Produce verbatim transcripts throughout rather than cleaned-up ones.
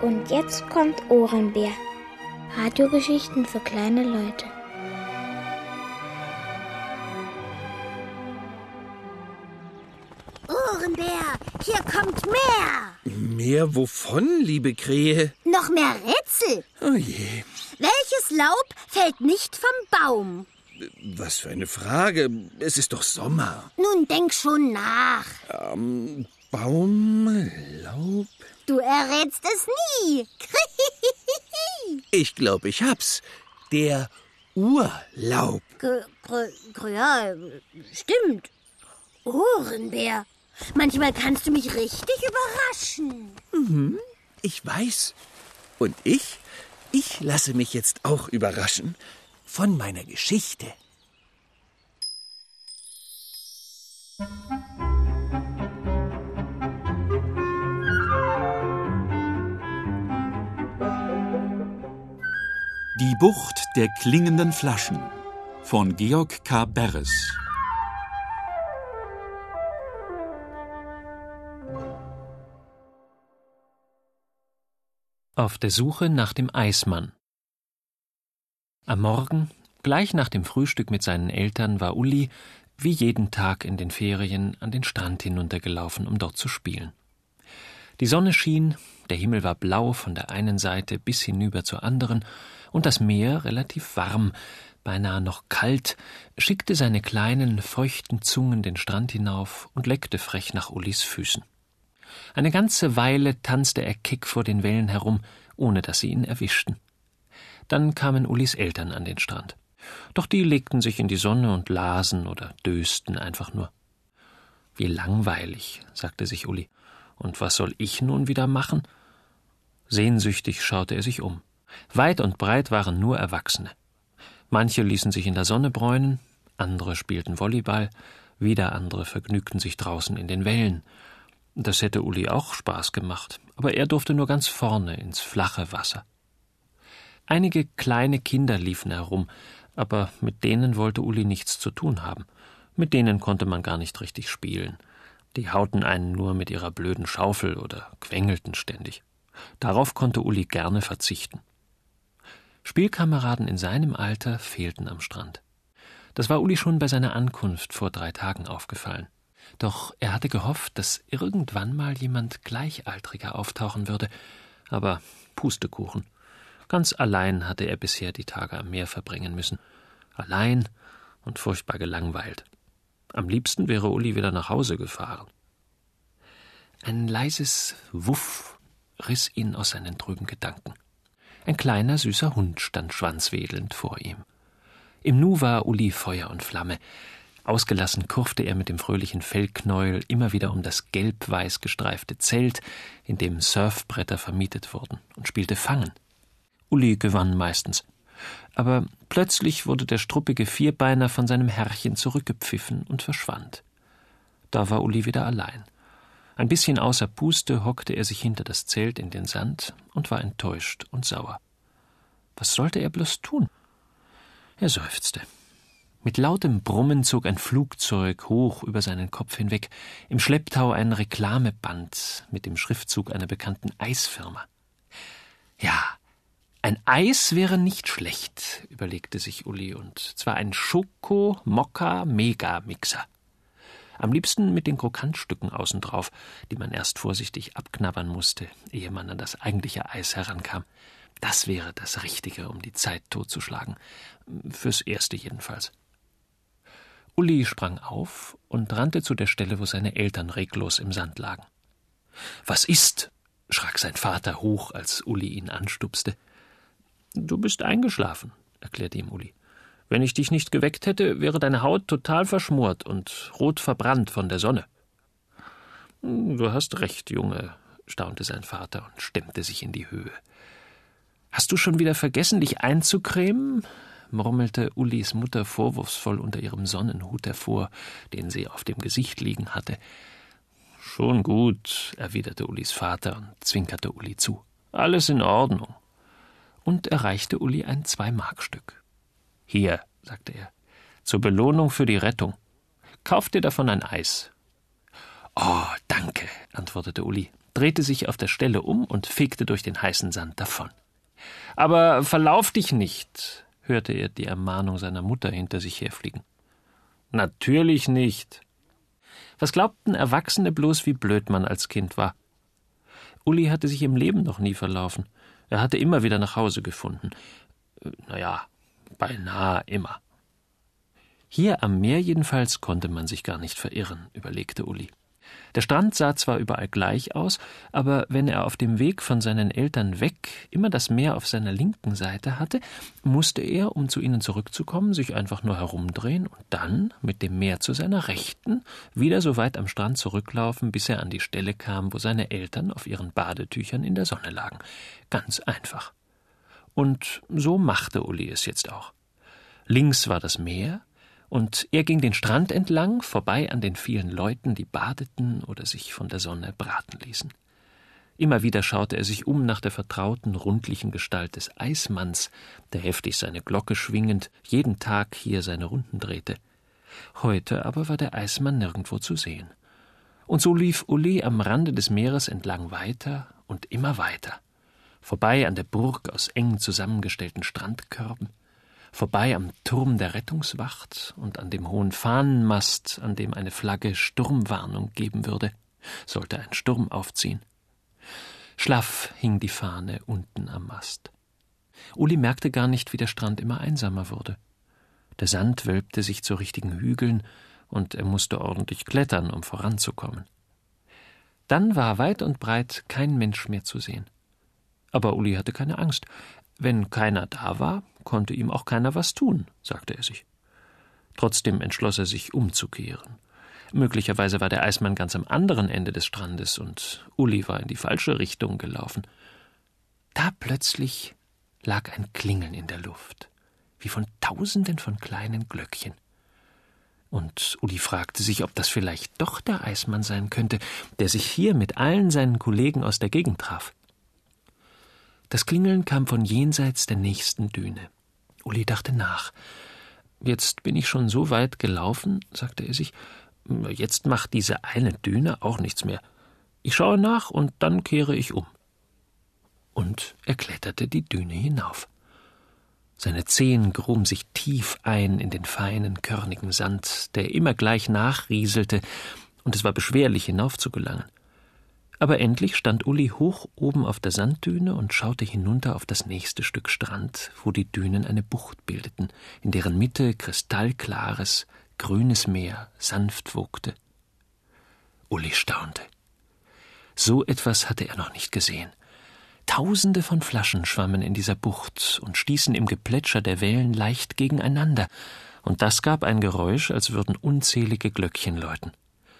Und jetzt kommt Ohrenbär. Radiogeschichten für kleine Leute. Ohrenbär, hier kommt mehr. Mehr wovon, liebe Krähe? Noch mehr Rätsel. Oh je. Welches Laub fällt nicht vom Baum? Was für eine Frage. Es ist doch Sommer. Nun denk schon nach. Ähm, Baum, Laub? Du errätst es nie. Ich glaube, ich hab's. Der Urlaub. Gr gr gr ja, stimmt. Ohrenbär. Manchmal kannst du mich richtig überraschen. Mhm, ich weiß. Und ich, ich lasse mich jetzt auch überraschen von meiner Geschichte. Die Bucht der klingenden Flaschen von Georg K. Beres. Auf der Suche nach dem Eismann. Am Morgen, gleich nach dem Frühstück mit seinen Eltern, war Uli, wie jeden Tag in den Ferien, an den Strand hinuntergelaufen, um dort zu spielen. Die Sonne schien, der Himmel war blau von der einen Seite bis hinüber zur anderen, und das Meer, relativ warm, beinahe noch kalt, schickte seine kleinen, feuchten Zungen den Strand hinauf und leckte frech nach Ulis Füßen. Eine ganze Weile tanzte er keck vor den Wellen herum, ohne dass sie ihn erwischten. Dann kamen Ulis Eltern an den Strand. Doch die legten sich in die Sonne und lasen oder dösten einfach nur. »Wie langweilig«, sagte sich Uli. »Und was soll ich nun wieder machen?« Sehnsüchtig schaute er sich um. Weit und breit waren nur Erwachsene. Manche ließen sich in der Sonne bräunen, andere spielten Volleyball, wieder andere vergnügten sich draußen in den Wellen. Das hätte Uli auch Spaß gemacht, aber er durfte nur ganz vorne ins flache Wasser. Einige kleine Kinder liefen herum, aber mit denen wollte Uli nichts zu tun haben. Mit denen konnte man gar nicht richtig spielen. Die hauten einen nur mit ihrer blöden Schaufel oder quengelten ständig. Darauf konnte Uli gerne verzichten. Spielkameraden in seinem Alter fehlten am Strand. Das war Uli schon bei seiner Ankunft vor drei Tagen aufgefallen. Doch er hatte gehofft, dass irgendwann mal jemand Gleichaltriger auftauchen würde. Aber Pustekuchen. Ganz allein hatte er bisher die Tage am Meer verbringen müssen. Allein und furchtbar gelangweilt. Am liebsten wäre Uli wieder nach Hause gefahren. Ein leises Wuff riss ihn aus seinen trüben Gedanken. Ein kleiner, süßer Hund stand schwanzwedelnd vor ihm. Im Nu war Uli Feuer und Flamme. Ausgelassen kurfte er mit dem fröhlichen Fellknäuel immer wieder um das gelb-weiß gestreifte Zelt, in dem Surfbretter vermietet wurden, und spielte Fangen. Uli gewann meistens. Aber plötzlich wurde der struppige Vierbeiner von seinem Herrchen zurückgepfiffen und verschwand. Da war Uli wieder allein. Ein bisschen außer Puste hockte er sich hinter das Zelt in den Sand und war enttäuscht und sauer. Was sollte er bloß tun? Er seufzte. Mit lautem Brummen zog ein Flugzeug hoch über seinen Kopf hinweg, im Schlepptau ein Reklameband mit dem Schriftzug einer bekannten Eisfirma. Ja, ein Eis wäre nicht schlecht, überlegte sich Uli, und zwar ein Schoko-Mokka-Mega-Mixer. Am liebsten mit den Krokantstücken außen drauf, die man erst vorsichtig abknabbern musste, ehe man an das eigentliche Eis herankam. Das wäre das Richtige, um die Zeit totzuschlagen. Fürs Erste jedenfalls. Uli sprang auf und rannte zu der Stelle, wo seine Eltern reglos im Sand lagen. »Was ist?« schrak sein Vater hoch, als Uli ihn anstupste. »Du bist eingeschlafen«, erklärte ihm Uli. »Wenn ich dich nicht geweckt hätte, wäre deine Haut total verschmort und rot verbrannt von der Sonne.« »Du hast recht, Junge«, staunte sein Vater und stemmte sich in die Höhe. »Hast du schon wieder vergessen, dich einzucremen?« murmelte Ulis Mutter vorwurfsvoll unter ihrem Sonnenhut hervor, den sie auf dem Gesicht liegen hatte. »Schon gut«, erwiderte Ulis Vater und zwinkerte Uli zu. »Alles in Ordnung.« Und erreichte Uli ein Zwei-Mark-Stück. »Hier«, sagte er, »zur Belohnung für die Rettung. Kauf dir davon ein Eis.« »Oh, danke«, antwortete Uli. drehte sich auf der Stelle um und fegte durch den heißen Sand davon. »Aber verlauf dich nicht«, hörte er die Ermahnung seiner Mutter hinter sich herfliegen. »Natürlich nicht.« Was glaubten Erwachsene bloß, wie blöd man als Kind war? Uli hatte sich im Leben noch nie verlaufen. Er hatte immer wieder nach Hause gefunden. Naja, beinahe immer. Hier am Meer jedenfalls konnte man sich gar nicht verirren, überlegte Uli. Der Strand sah zwar überall gleich aus, aber wenn er auf dem Weg von seinen Eltern weg immer das Meer auf seiner linken Seite hatte, musste er, um zu ihnen zurückzukommen, sich einfach nur herumdrehen und dann, mit dem Meer zu seiner Rechten, wieder so weit am Strand zurücklaufen, bis er an die Stelle kam, wo seine Eltern auf ihren Badetüchern in der Sonne lagen. Ganz einfach. Und so machte Uli es jetzt auch. Links war das Meer, und er ging den Strand entlang, vorbei an den vielen Leuten, die badeten oder sich von der Sonne braten ließen. Immer wieder schaute er sich um nach der vertrauten, rundlichen Gestalt des Eismanns, der heftig seine Glocke schwingend jeden Tag hier seine Runden drehte. Heute aber war der Eismann nirgendwo zu sehen. Und so lief Uli am Rande des Meeres entlang weiter und immer weiter, vorbei an der Burg aus eng zusammengestellten Strandkörben, vorbei am Turm der Rettungswacht und an dem hohen Fahnenmast, an dem eine Flagge Sturmwarnung geben würde, sollte ein Sturm aufziehen. Schlaff hing die Fahne unten am Mast. Uli merkte gar nicht, wie der Strand immer einsamer wurde. Der Sand wölbte sich zu richtigen Hügeln, und er musste ordentlich klettern, um voranzukommen. Dann war weit und breit kein Mensch mehr zu sehen. Aber Uli hatte keine Angst. Wenn keiner da war, konnte ihm auch keiner was tun, sagte er sich. Trotzdem entschloss er sich, umzukehren. Möglicherweise war der Eismann ganz am anderen Ende des Strandes und Uli war in die falsche Richtung gelaufen. Da plötzlich lag ein Klingeln in der Luft, wie von Tausenden von kleinen Glöckchen. Und Uli fragte sich, ob das vielleicht doch der Eismann sein könnte, der sich hier mit allen seinen Kollegen aus der Gegend traf. Das Klingeln kam von jenseits der nächsten Düne. Uli dachte nach. »Jetzt bin ich schon so weit gelaufen«, sagte er sich, »jetzt macht diese eine Düne auch nichts mehr. Ich schaue nach und dann kehre ich um.« Und er kletterte die Düne hinauf. Seine Zehen gruben sich tief ein in den feinen, körnigen Sand, der immer gleich nachrieselte, und es war beschwerlich, hinaufzugelangen. Aber endlich stand Uli hoch oben auf der Sanddüne und schaute hinunter auf das nächste Stück Strand, wo die Dünen eine Bucht bildeten, in deren Mitte kristallklares, grünes Meer sanft wogte. Uli staunte. So etwas hatte er noch nicht gesehen. Tausende von Flaschen schwammen in dieser Bucht und stießen im Geplätscher der Wellen leicht gegeneinander, und das gab ein Geräusch, als würden unzählige Glöckchen läuten.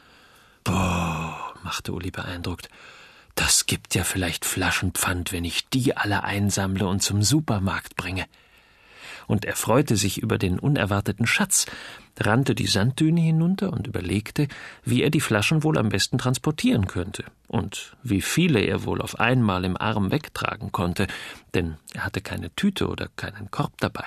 »Boah«, machte Uli beeindruckt, »das gibt ja vielleicht Flaschenpfand, wenn ich die alle einsammle und zum Supermarkt bringe.« Und er freute sich über den unerwarteten Schatz, rannte die Sanddüne hinunter und überlegte, wie er die Flaschen wohl am besten transportieren könnte und wie viele er wohl auf einmal im Arm wegtragen konnte, denn er hatte keine Tüte oder keinen Korb dabei.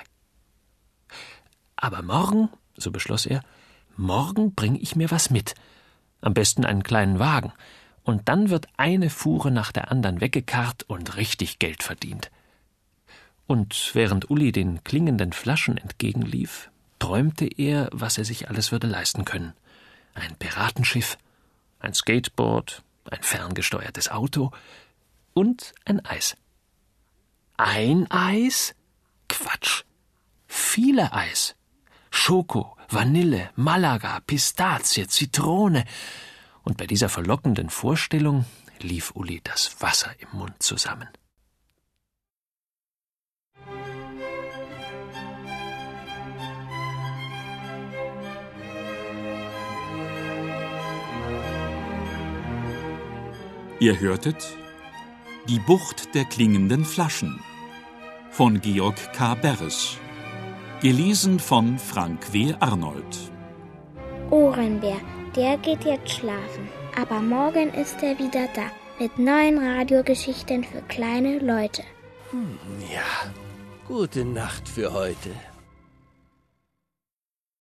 »Aber morgen«, so beschloss er, »morgen bringe ich mir was mit. Am besten einen kleinen Wagen, und dann wird eine Fuhre nach der anderen weggekarrt und richtig Geld verdient.« Und während Uli den klingenden Flaschen entgegenlief, träumte er, was er sich alles würde leisten können. Ein Piratenschiff, ein Skateboard, ein ferngesteuertes Auto und ein Eis. Ein Eis? Quatsch! Viele Eis. Schoko, Vanille, Malaga, Pistazie, Zitrone. Und bei dieser verlockenden Vorstellung lief Uli das Wasser im Mund zusammen. Ihr hörtet Die Bucht der klingenden Flaschen von Georg K. Beres. Gelesen von Frank W. Arnold. Ohrenbär, der geht jetzt schlafen. Aber morgen ist er wieder da. Mit neuen Radiogeschichten für kleine Leute. Hm, ja, gute Nacht für heute.